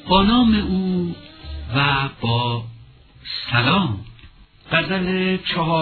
با نام او و با سلام. غزل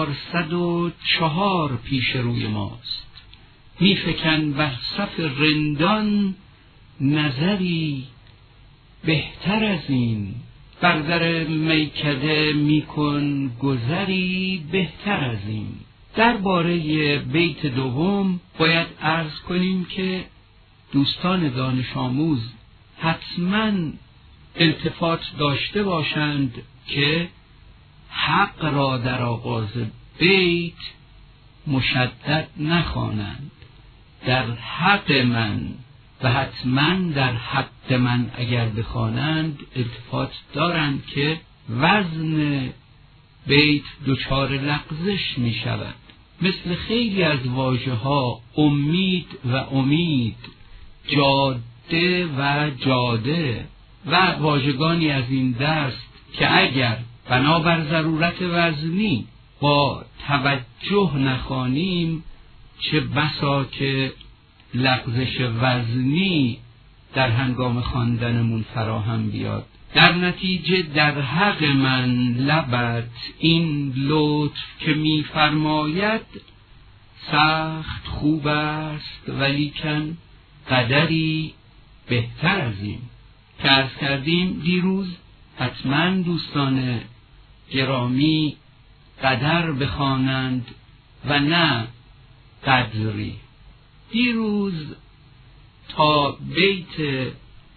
404 پیش روی ماست. میفکن بر صف رندان نظری بهتر از این، بر در میکده میکن گذری بهتر از این. درباره بیت دوم باید عرض کنیم که دوستان دانش آموز حتماً التفات داشته باشند که حق را در آغاز بیت مشدد نخوانند. در حق من و حتما در حق من اگر بخوانند التفات دارند که وزن بیت دچار لغزش می شود. مثل خیلی از واژه ها امید و امید، جاده و جاده و واژگانی از این دست که اگر بنابر ضرورت وزنی با توجه نخوانیم چه بسا که لغزش وزنی در هنگام خواندنمون فراهم بیاد. در نتیجه در حق من لبت این لطف که می‌فرماید سخت خوب است ولیکن قدری بهتر از این. که عرض کردیم دیروز حتما دوستان گرامی قدر بخوانند و نه قدری. دیروز تا بیت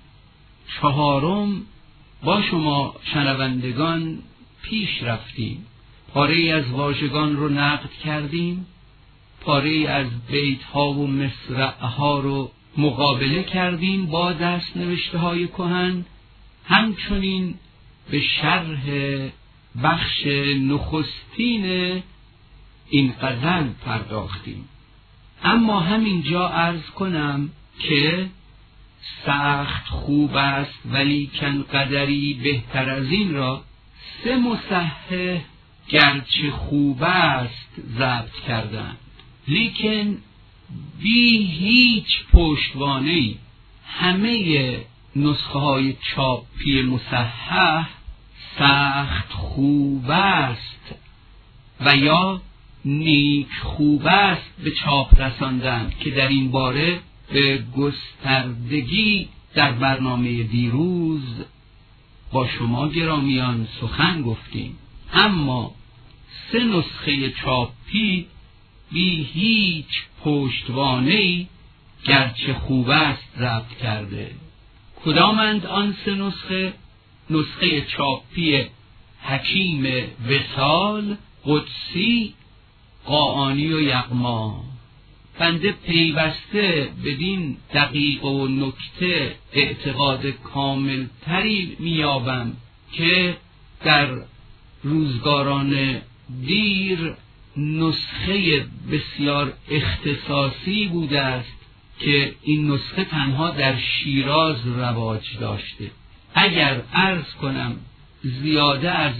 4 با شما شنوندگان پیش رفتیم. پاره از واژگان رو نقد کردیم، پاره از بیت ها و مصرع ها رو مقابله کردیم با دست نوشته های کهن. همچنین به شرح بخش نخستین این غزل پرداختیم. اما همینجا عرض کنم که سخت خوب است ولیکن قدری بهتر از این را 3 مصحح گرچه خوب است ضبط کردند، لیکن بی هیچ پشتوانه‌ای. همه نسخه های چاپی مصحح سخت خوب است و یا نیک خوب است به چاپ رساندند که در این باره به گستردگی در برنامه دیروز با شما گرامیان سخن گفتیم. اما 3 نسخه چاپی بی هیچ پشتوانه‌ای گرچه خوب است ضبط کرده. کدامند آن 3 نسخه؟ نسخه چاپی حکیم وصال، قدسی، قاآنی و یغما. بنده پیوسته بدین دقیق و نکته اعتقاد کامل تری میابم که در روزگاران دیر نسخه بسیار اختصاصی بوده است که این نسخه تنها در شیراز رواج داشته. اگر عرض کنم زیاده از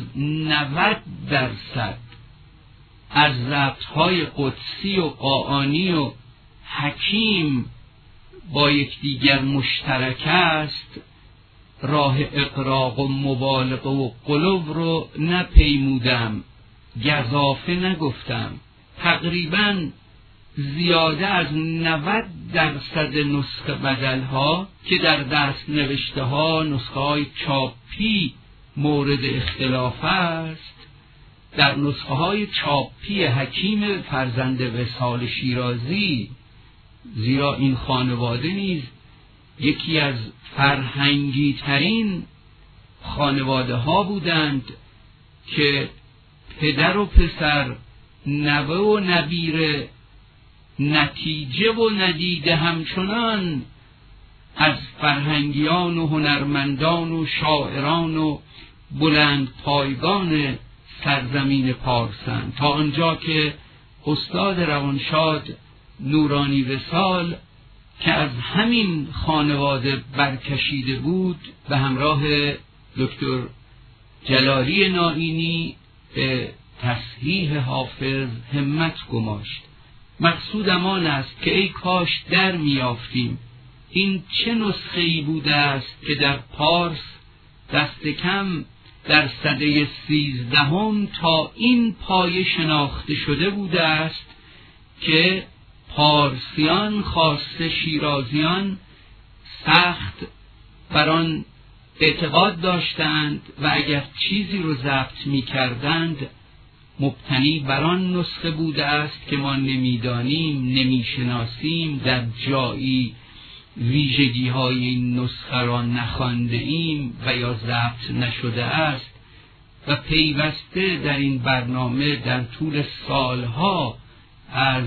90% از ضبط‌های قدسی و قاآنی و حکیم با یکدیگر مشترک است، راه اقراق و مبالغه و غلو رو نپیمودم، گزافه نگفتم. تقریباً زیاده از 90% نسخه بدل‌ها که در دست نوشته ها نسخه های چاپی مورد اختلاف است، در نسخه های چاپی حکیم فرزند وصال شیرازی، زیرا این خانواده نیز یکی از فرهنگی ترین خانواده ها بودند که پدر و پسر، نوه و نبیره، نتیجه و ندیده همچنان از فرهنگیان و هنرمندان و شاعران و بلند پایگان سرزمین پارسند، تا آنجا که استاد روانشاد نورانی وصال که از همین خانواده برکشیده بود به همراه دکتر جلالی نائینی به تصحیح حافظ همت گماشت. مقصودم آن است که ای کاش در میافتیم این چه نسخه‌ای بوده است که در پارس دست کم در سده 13 تا این پایه شناخته شده بوده است که پارسیان خاصه شیرازیان سخت بر آن اعتقاد داشتند و اگر چیزی رو ضبط می کردند مبتنی بر آن نسخه بوده است که ما نمیدانیم، نمیشناسیم، در جایی ویژگی های این نسخه را نخوانده ایم و یا ضبط نشده است و پیوسته در این برنامه در طول سالها از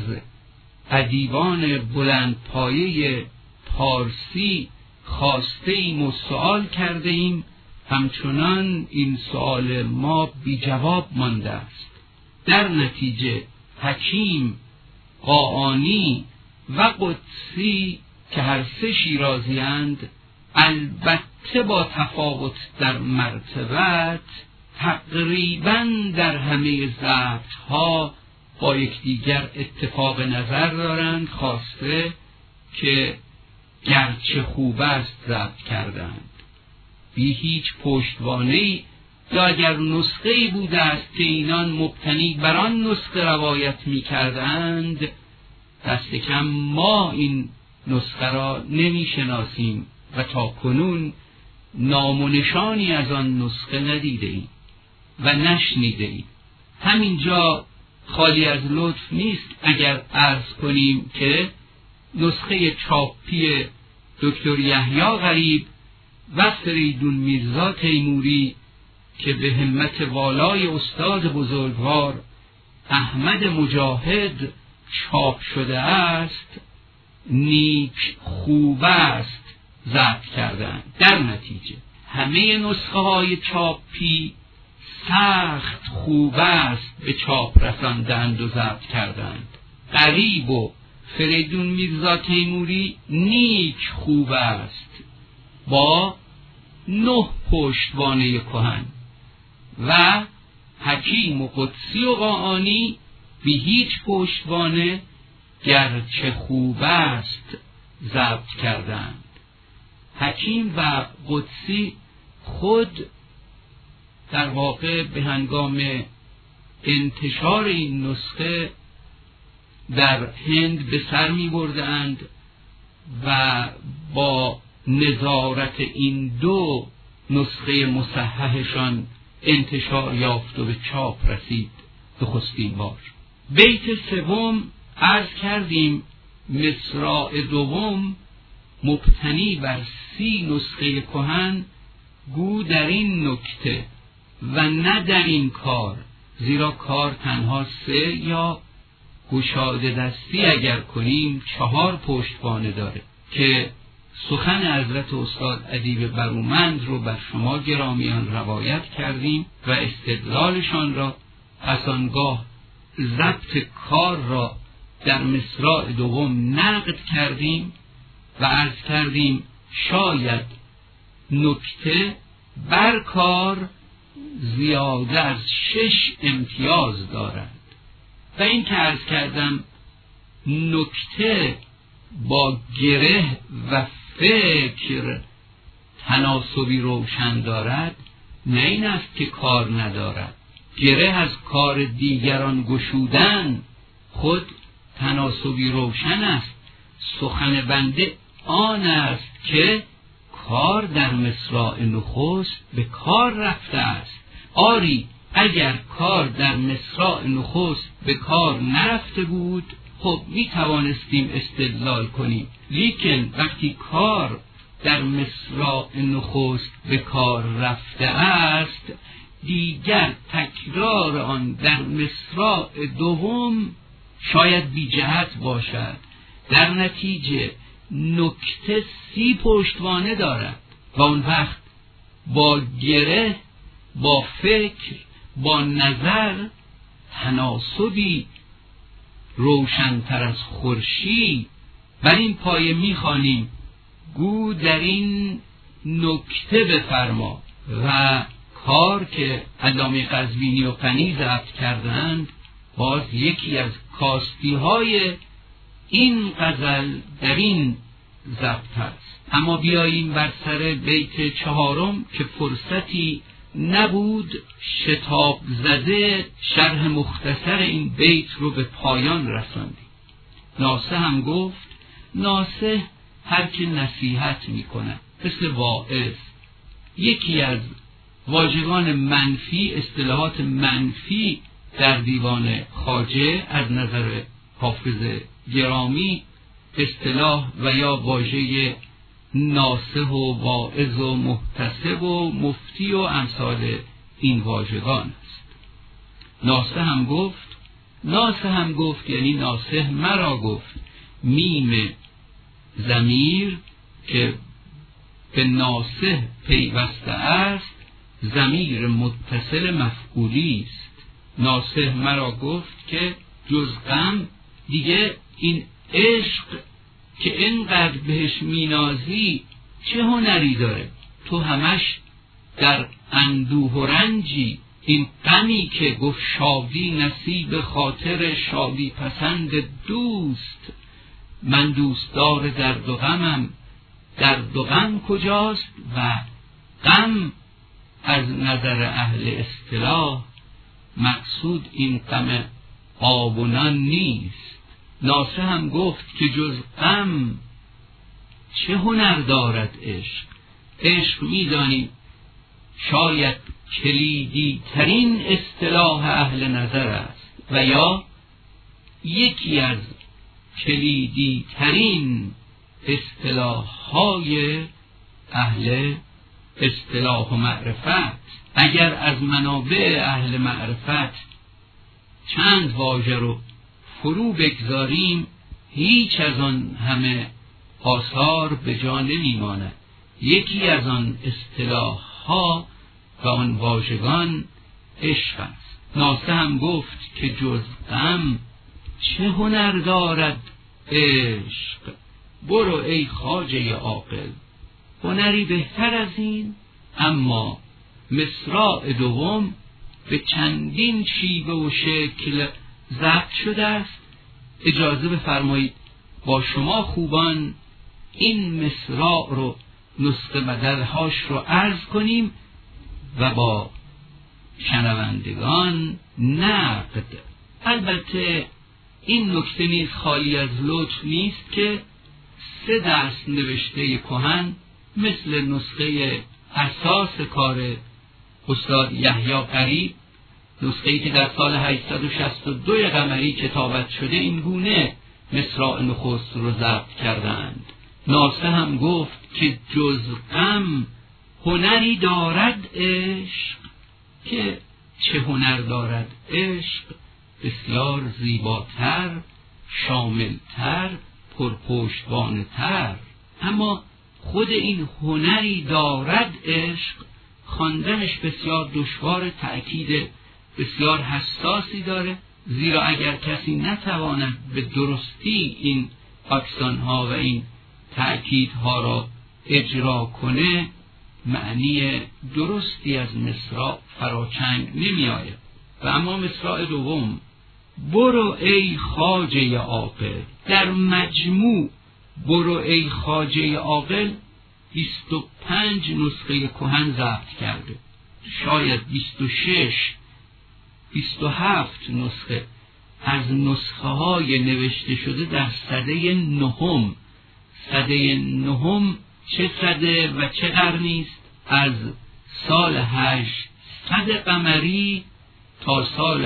ادیبان بلندپایه پارسی خواسته ایم و سوال کرده ایم، همچنان این سوال ما بی جواب مانده است. در نتیجه حکیم، قاآنی و قدسی که هر سه شیرازی‌اند، البته با تفاوت در مرتبت، تقریباً در همه ضبط‌ها با یکدیگر اتفاق نظر دارند، خواسته که گرچه خوب است ضبط کردند بی هیچ پشتوانه‌ای، یا اگر نسخه‌ای بوده است که اینان مبتنی بر آن نسخه روایت می‌کردند، دست کم ما این نسخه را نمی‌شناسیم و تا کنون نام و نشانی از آن نسخه ندیده‌ایم و نشنیده‌ایم. همینجا خالی از لطف نیست اگر عرض کنیم که نسخه چاپی دکتر یحیی غریب و فریدون میرزا تیموری که به همت والای استاد بزرگوار احمد مجاهد چاپ شده است، نیک خوب است ضبط کردند. در نتیجه همه نسخه های چاپی سخت خوب است به چاپ رساندند و ضبط کردند. غریب و فریدون میرزا تیموری نیک خوب است با 9 پشتوانه کهن و حکیم و قدسی و قاآنی بی هیچ پشتوانه گرچه خوب است ضبط کردند. حکیم و قدسی خود در واقع به هنگام انتشار این نسخه در هند به سر می بردند و با نظارت این 2 نسخه مصححشان انتشار یافت و به چاپ رسید نخستین بار. بیت 3 عرض کردیم مصرع 2 مبتنی بر 30 نسخه کهن، گو در این نکته و نه در این کار، زیرا کار تنها 3 یا گشاده دستی اگر کنیم 4 پشتوانه داره که سخن حضرت استاد ادیب برومند رو بر شما گرامیان روایت کردیم و استدلالشان را پس آنگاه ضبط کار را در مصرع 2 نقد کردیم و عرض کردیم شاید نکته بر کار زیاده از 6 امتیاز دارد و این که عرض کردم نکته با گره و فکر تناسبی روشن دارد، نه این است که کار ندارد. گره از کار دیگران گشودن خود تناسبی روشن است. سخن بنده آن است که کار در مصرع نخست به کار رفته است. آری اگر کار در مصرع نخست به کار نرفته بود خب می توانستیم استدلال کنیم، لیکن وقتی کار در مصرع نخست به کار رفته است دیگر تکرار آن در مصرع 2 شاید بی جهت باشد. در نتیجه نکته 30 پشتوانه دارد و اون وقت با گره، با فکر، با نظر تناسبی روشن‌تر از خورشید بر این پایه می‌خوانیم گو در این نکته بفرما و کار که علامه قزوینی و غنی ضبط کردند باز یکی از کاستی‌های این غزل در این ضبط است. اما بیاییم بر سر بیت 4 که فرصتی نبود شتاب زده شرح مختصر این بیت رو به پایان رساندیم. ناصح هم گفت ناصح هر که نصیحت میکنه مثل واعظ. یکی از واژگان منفی، اصطلاحات منفی در دیوان خواجه از نظر حافظ گرامی اصطلاح و یا واژه ناصح و واعظ و محتسب و مفتی و امثال این واژگان است. ناصح هم گفت یعنی ناصح مرا گفت. میم ضمیر که به ناصح پیوسته است ضمیر متصل مفعولی است. ناصح مرا گفت که جز غم دیگه این عشق که اینقدر بهش مینازی چه هنری داره؟ تو همش در اندوه و رنجی. این غمی که گفت شادی نصیب خاطر شادی پسند دوست، من دوستدار درد و غمم، درد و غم کجاست؟ و غم از نظر اهل اصطلاح مقصود این غم آب و نان نیست. ناصح هم گفت که جز غم چه هنر دارد عشق. عشق می‌دانیم شاید کلیدی ترین اصطلاح اهل نظر است و یا یکی از کلیدی ترین اصطلاح‌های اهل اصطلاح و معرفت. اگر از منابع اهل معرفت چند واژه رو فرو بگذاریم هیچ از آن همه آثار به جا نمیماند. یکی از آن اصطلاح‌ها و آن واژگان عشق است. ناصح هم گفت که جز غم چه هنر دارد عشق. برو ای خواجه عاقل. هنری بهتر از این؟ اما مصرع دوم به چندین شیوه و شکل ضبط شده است. اجازه بفرمایید با شما خوبان این مصرع رو نسخه بدلهاش رو عرض کنیم و با شنوندگان نقد. البته این نکته نیز خالی از لطف نیست که 3 دست نوشته کهن مثل نسخه اساس کار استاد یحیی غریب، نسخه‌ای که در سال 862 قمری کتابت شده، این گونه مصرع نخست رو ضبط کردند. ناصح هم گفت که جز غم هنری دارد عشق. که چه هنر دارد عشق؟ بسیار زیباتر، شاملتر، پرپشتوانه‌تر. اما خود این هنری دارد عشق خواندنش بسیار دشوار، تأکید بسیار حساسی داره، زیرا اگر کسی نتواند به درستی این اکسانها و این تأکیدها را اجرا کنه معنی درستی از مصرع فراچنگ نمی آید. و اما مصرع دوم برو ای خواجه عاقل. در مجموع برو ای خواجه عاقل 25 نسخه کهن ضبط کرده، شاید 27 نسخه از نسخه های نوشته شده در سده نهم. سده نهم چه سده و چه قرنی است؟ از سال 800 قمری تا سال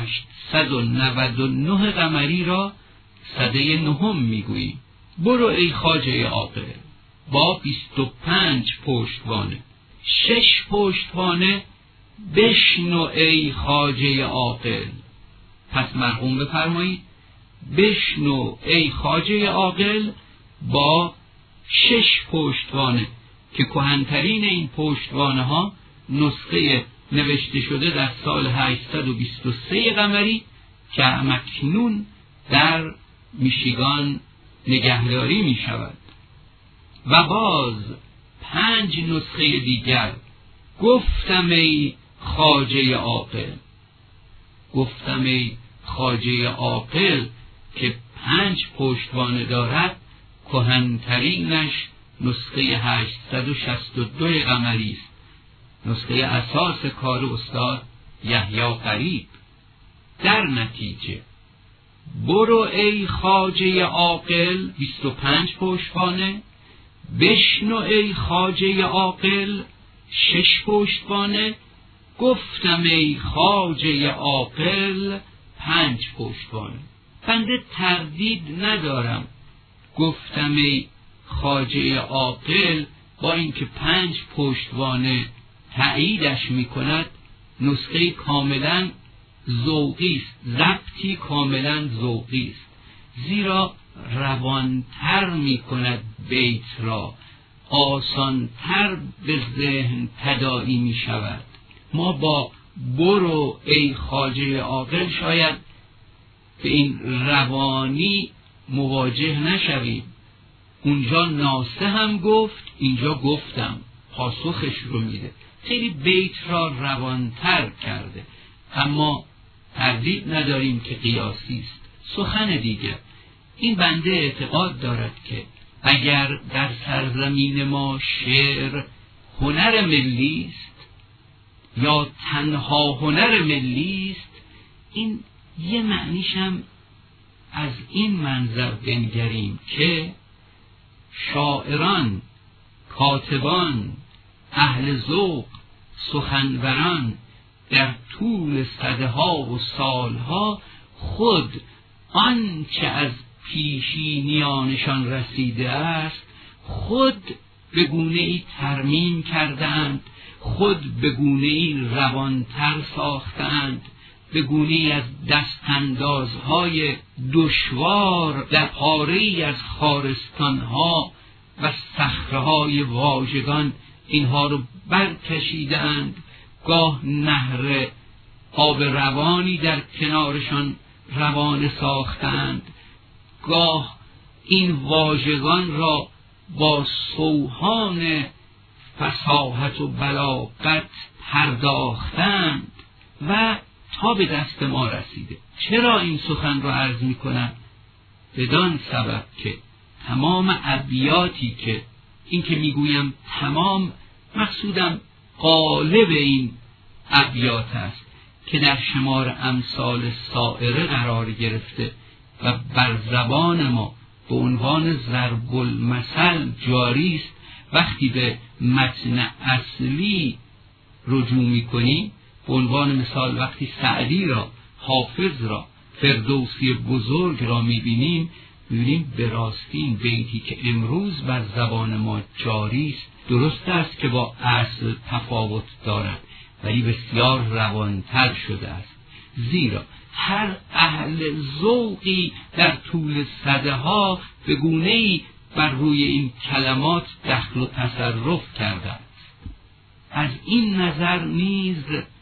899 قمری را سده نهم میگوییم. برو ای خواجه عاقل با 25 پشتوانه. 6 پشتوانه بشنو ای خواجه عاقل. پس مرقوم بفرمایید بشنو ای خواجه عاقل با 6 پشتوانه که کهن‌ترین این پشتوانه ها نسخه نوشته شده در سال 823 قمری که مکنون در میشیگان نگهداری می شود. و باز 5 نسخه دیگر گفتم ای خواجه عاقل. گفتم ای خواجه عاقل که 5 پشتوانه دارد کهن‌ترینش نسخه 862 قمری است، نسخه اساس کار استاد یحیی غریب. در نتیجه برو ای خواجه عاقل 25 پشتوانه، بشنو ای خواجه عاقل 6 پشتوانه، گفتم ای خواجه عاقل 5 پشتوانه. بنده تردید ندارم گفتم ای خواجه عاقل با اینکه 5 پشتوانه تأییدش میکند، نسخه کاملا ذوقی است، ضبطی کاملا ذوقی است، زیرا روانتر میکند بیت را، آسانتر به ذهن تداعی میشود. ما با برو ای خواجه عاقل شاید به این روانی مواجه نشویم. اونجا ناسه هم گفت، اینجا گفتم، پاسخش رو میده، خیلی بیت را روانتر کرده، اما تردید نداریم که قیاسی است. سخن دیگر، این بنده اعتقاد دارد که اگر در سرزمین ما شعر هنر ملی است یا تنها هنر ملی است، این یه معنیش هم از این منظر بنگریم که شاعران، کاتبان، اهل ذوق، سخنوران در طول صدها و سالها خود آنچه از پیشینیانشان رسیده است خود به گونه‌ای ترمیم کردند، خود به گونه‌ای روانتر ساختند، به گونه‌ای از دستاندازهای دشوار در پاره‌ای از خارستانها و صخره‌های واژگان اینها رو برکشیدند، گاه نهر آب روانی در کنارشان روانه ساختند، گاه این واژگان را با سوهان فصاحت و بلاغت پرداختند و تا به دست ما رسیده. چرا این سخن را عرض می کنم؟ بدان سبب که تمام ابیاتی که این که می گویم تمام، مقصودم قالب این ابیات است که در شمار امثال سائره قرار گرفته و بر زبان ما به عنوان ضرب المثل جاری است. وقتی به متن اصلی رجوع می‌کنیم، به عنوان مثال وقتی سعدی را، حافظ را، فردوسی بزرگ را می‌بینیم، می‌بینیم به راستی این بیتی که امروز بر زبان ما جاری است درست است که با اصل تفاوت دارد، ولی بسیار روانتر شده است، زیرا هر اهل ذوقی در طول صدها به گونه‌ای بر روی این کلمات دخل و تصرف کرده است. از این نظر نیز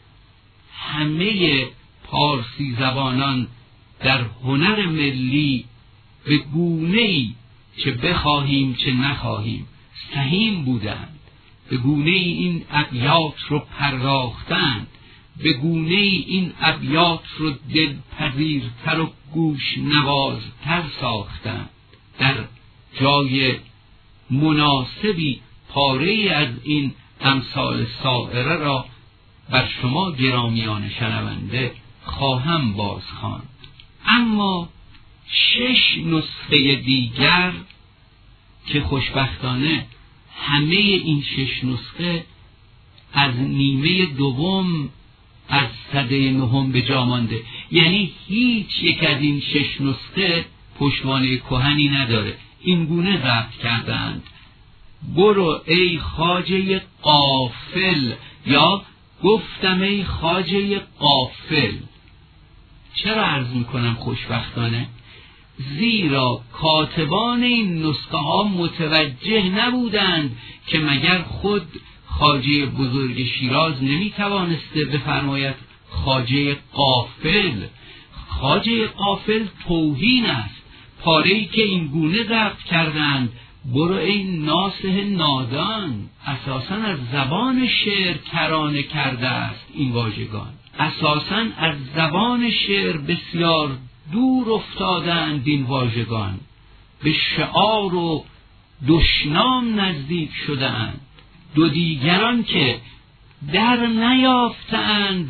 همه پارسی زبانان در هنر ملی به گونه‌ای چه بخواهیم چه نخواهیم سهیم بودند، به گونه‌ای این ابیات رو پرداختند، به گونه‌ای این ابیات رو دلپذیرتر و گوش نوازتر ساختند. در جای مناسبی پاره‌ای از این امثال سائره را بر شما گرامیان شنونده خواهم بازخواند. اما 6 نسخه دیگر که خوشبختانه همه این 6 نسخه از نیمه دوم از سده نهم به جا مانده، یعنی هیچ یک از این 6 نسخه پشتوانه کهنی نداره، این گونه ضبط کردند: برو ای خواجه غافل، یا گفتم ای خواجه غافل. چرا عرض میکنم خوشبختانه؟ زیرا کاتبان این نسخه ها متوجه نبودند که مگر خود خواجه بزرگ شیراز نمیتوانسته بفرماید خواجه غافل. خواجه غافل توهین است. پاره‌ای که این گونه ضبط کردند: برو ای ناصح نادان، اساساً از زبان شعر کرانه کرده است. این واژگان اساساً از زبان شعر بسیار دور افتادند. این واژگان به شعار و دشنام نزدیک شدند. دو دیگران که در نیافتند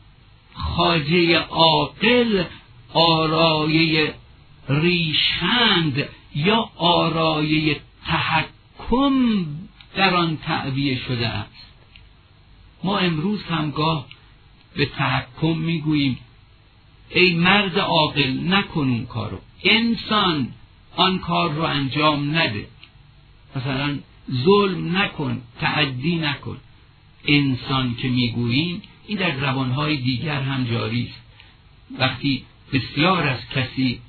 خواجه عاقل آرایه ریشخند یا آرایه تحکم در آن تعبیه شده است. ما امروز همگاه به تحکم میگوییم ای مرد عاقل نکن اون کارو، انسان آن کار رو انجام نده، مثلا ظلم نکن، تعدی نکن. انسان که میگوییم این در زبانهای دیگر هم جاری است. وقتی بسیار از کسی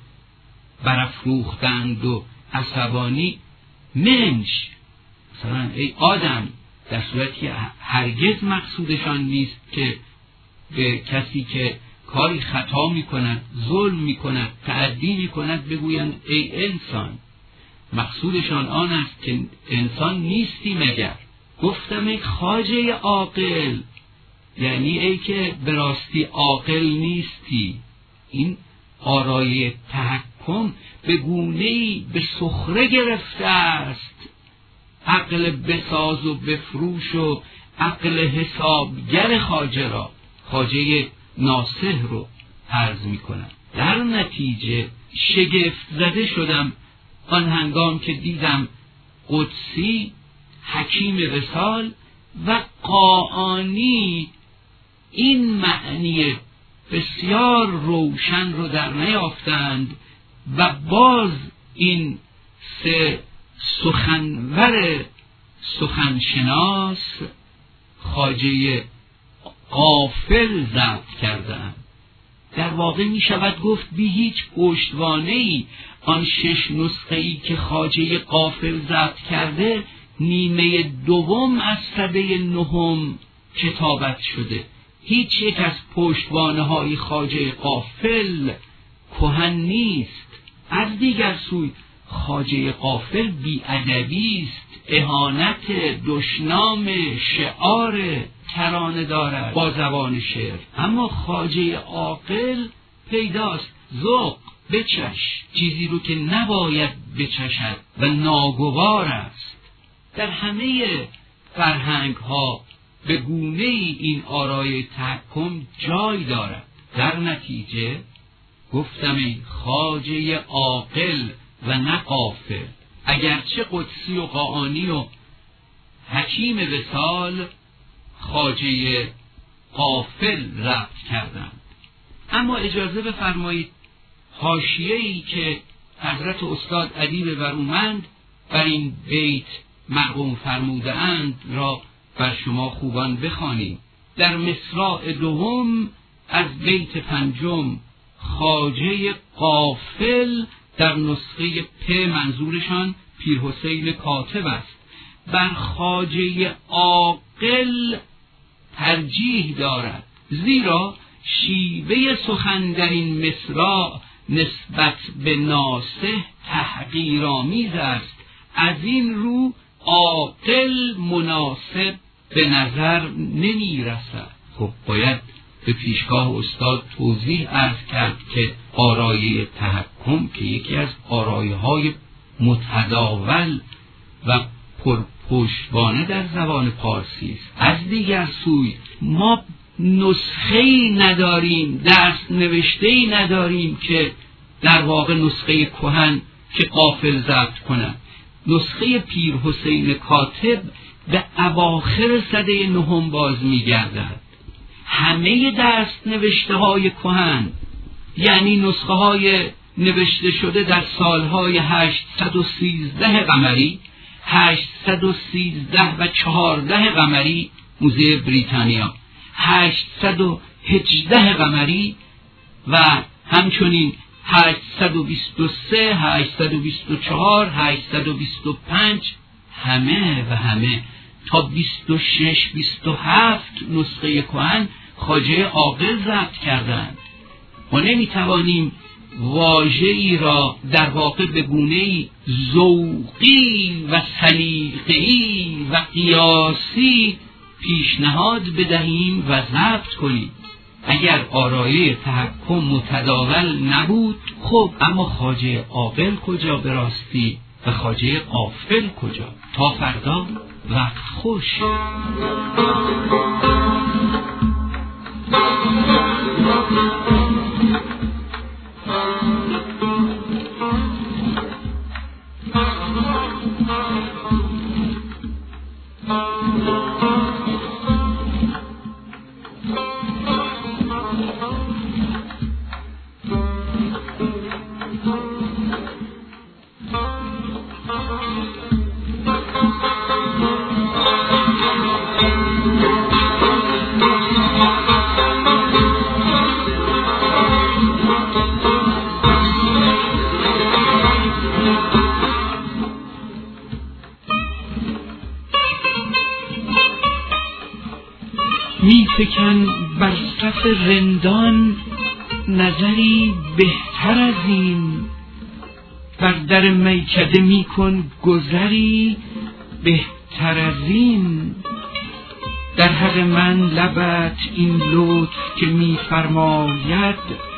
برافروختند و عصبانی، منش، مثلا ای آدم، در صورتی که هرگز مقصودشان نیست که به کسی که کاری خطا میکند، ظلم میکند، تعدی میکند بگویند ای انسان. مقصودشان آن است که انسان نیستی مگر. گفتم ای خواجه عاقل، یعنی ای که به راستی عاقل نیستی. این آرایه تحکم به گونه‌ای به سخره گرفته است عقل بساز و بفروش و عقل حسابگر خواجه را، خواجه ناصح رو عرض میکنم. در نتیجه شگفت زده شدم آن هنگام که دیدم قدسی، حکیم وصال و قاآنی این معنی بسیار روشن رو در نیافتند و باز این سه سخنور سخنشناس خواجه غافل ضبط کردند. در واقع می شود گفت بی هیچ پشتوانه‌ای آن 6 نسخه‌ای که خواجه غافل ضبط کرده نیمه دوم از سده 9 کتابت شده. هیچ یک از پشتوانه‌های خواجه غافل کهن نیست. از دیگر سوی خواجه غافل بی‌ادبی است، اهانت، دشنام، شعار ترانه دارد با زبان شعر. اما خواجه عاقل پیداست ذوق، بچش چیزی رو که نباید بچشد و ناگوار است. در همه فرهنگ ها به گونه این آرای تحکم جای دارد. در نتیجه گفتم ای خواجه عاقل و نه غافل، اگرچه قدسی و قاآنی و حکیم وصال خواجه غافل ضبط کردند. اما اجازه بفرمایید حاشیه‌ای که حضرت استاد ادیب برومند بر این بیت مرقوم فرموده اند را بر شما خوبان بخوانیم. در مصرع دوم از بیت 5 خواجه غافل در نسخه پ منظورشان پیرحسین کاتب است، بر خواجه عاقل ترجیح دارد، زیرا شیوه سخن در این مصرع نسبت به ناصح تحقیرآمیز است. از این رو عاقل مناسب به نظر نمی رسد. خب باید به پیشگاه استاد توضیح عرض کرد که آرایه تحکم که یکی از آرایه های متداول و پرپشتوانه در زبان پارسی است. از دیگر سوی ما نسخه‌ای نداریم، دست نوشته‌ای نداریم که در واقع نسخه کهن که غافل ضبط کنند. نسخه پیرحسین کاتب به اواخر سده 9 باز می‌گردد. همه دست نوشته های کهن، یعنی نسخه های نوشته شده در سالهای 813 قمری، 813 و 14 قمری موزه بریتانیا، 818 قمری و همچنین 823، 824، 825 همه تا 26 27 نسخه کهن خواجه عاقل ضبط کردند. ما نمیتوانیم واژه‌ای را در واقع به گونه‌ای ذوقی و سلیقه‌ای و قیاسی پیشنهاد بدهیم و ضبط کنیم. اگر آرایه تحکم متداول نبود، خب اما خواجه عاقل کجا به راستی و خواجه غافل کجا؟ تا فردا وقت خوش. می فکن بر صف رندان نظری بهتر از این، بر در میکده می کن گذری بهتر از این. در حق من لبت این لطف که می فرماید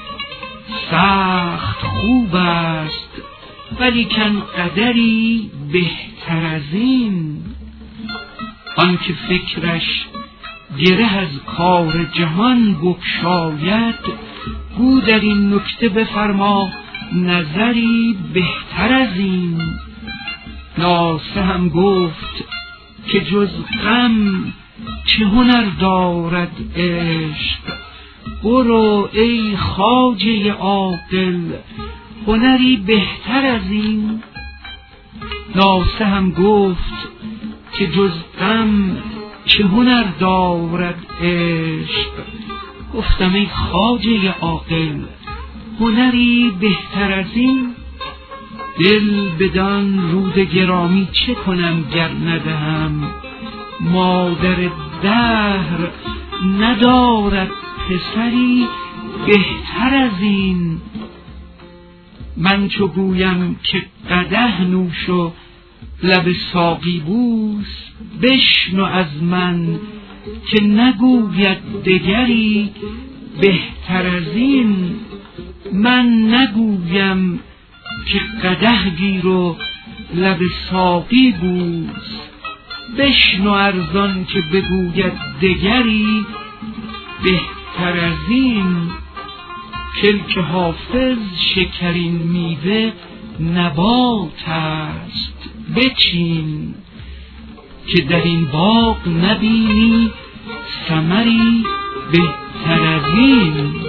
سخت خوب است، ولیکن قدری بهتر از این. آن که فکرش گره از کار جهان بگشاید، گو در این نکته بفرما نظری بهتر از این. ناصح هم گفت که جز غم چه هنر دارد عشق، برو ای خواجه عاقل هنری بهتر از این. ناصح هم گفت که جز غم چه هنر دارد عشق، گفتم ای خواجه عاقل هنری بهتر از این. دل بدان رود گرامی چه کنم گر ندهم، مادر دهر ندارد پسری بهتر از این. من چو گویم که قدح نوش و لب ساقی بوس، بشنو از من که نگوید دگری بهتر از این. من نگویم که قدح گیر و لب ساقی بوس، بشنو ارزان که بگوید دگری بهتر از این. کلک حافظ شکرین میوه نبات است، بچین که در این باغ نبینی ثمری بهتر از این.